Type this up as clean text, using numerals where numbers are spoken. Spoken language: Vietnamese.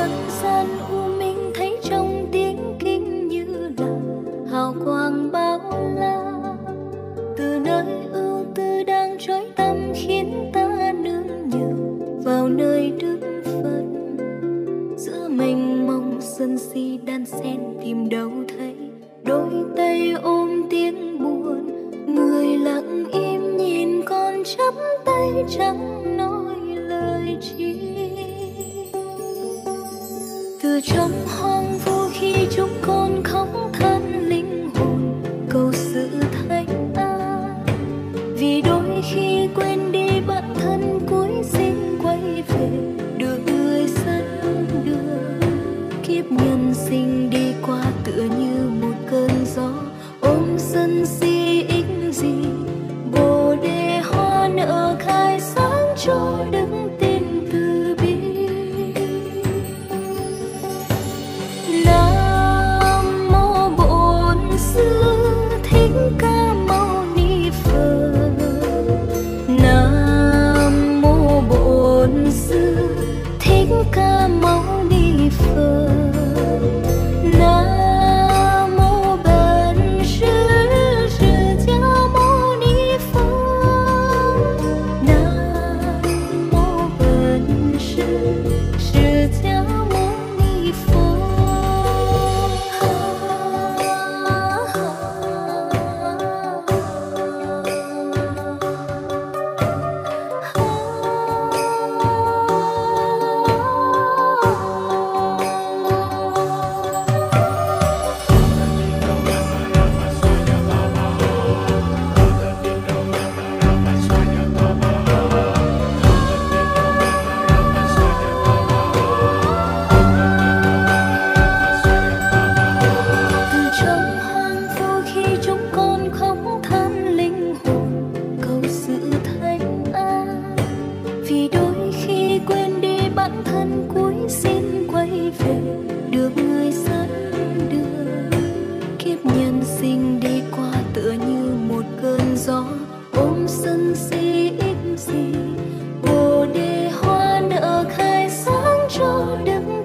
Nhân gian u minh thấy trong tiếng kinh như là hào quang bao la. Từ nơi ưu tư đang trói tâm khiến ta nương nhờ vào nơi đức Phật. Giữa mênh mông sân si đan xen tìm đâu thấy đôi tay ôm tiếng buồn. Người lặng im nhìn con chắp tay chẳng nói lời chi. Từ trong hoang vu khi chúng con khóc than linh hồn cầu sự thanh an. Vì đôi khi quên đi bản thân cuối xin quay về được người dẫn đường. Kiếp nhân sinh đi qua tựa như một cơn gió ôm sân si ích gì. Bồ đề hoa nở khai sáng cho đức tin từ bi. Nam mô Bổn Sư Thích Ca Mâu Ni Phật. Nam mô Bổn Sư Thích Ca Mâu Ni Phật. Nam mô Bổn Sư释迦Mâu Ni Phật. Nam mô Bổn Sư释迦Mâu Ni Phật. Từ trong hoang vu khi chúng con khóc than linh hồn cầu sự thanh an. Vì đôi khi quên đi bản thân cuối xin quay về được người dẫn đường. Kiếp nhân sinh đi qua tựa như một cơn gió ôm sân si ích gì. Bồ đề hoa nở khai sáng cho đức